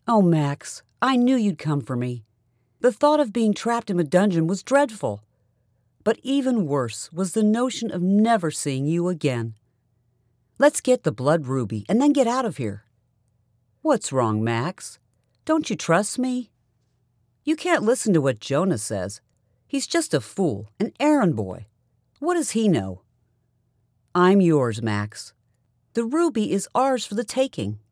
Oh, Max, I knew you'd come for me. The thought of being trapped in a dungeon was dreadful. But even worse was the notion of never seeing you again. Let's get the blood ruby and then get out of here. What's wrong, Max? Don't you trust me? You can't listen to what Jonah says. He's just a fool, an errand boy. What does he know? I'm yours, Max. The ruby is ours for the taking.